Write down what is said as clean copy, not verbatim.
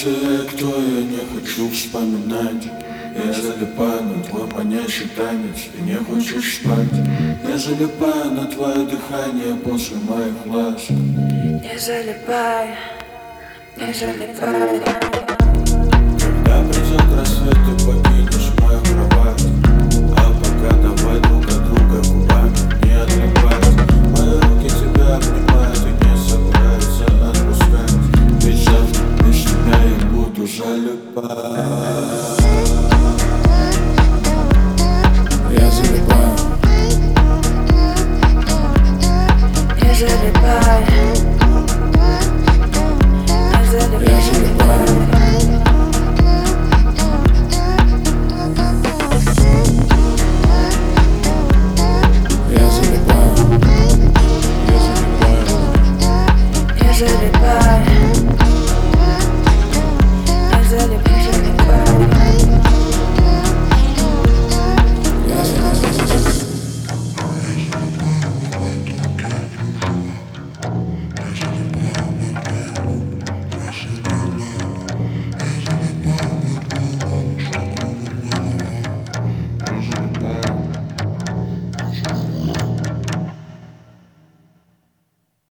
если я кто, я не хочу вспоминать. Я залипаю на твой манящий танец, ты не хочешь спать. Я залипаю на твое дыхание после моих ласк. Не залипай, не залипай. Когда придет рассвет, ты покинешь мою кровать. А пока давай друг от друга губами не отлипать. Мои руки тебя обнимают и не собираются отпускать. Ведь завтра без тебя я буду залипать. Я залипаю. Не залипай.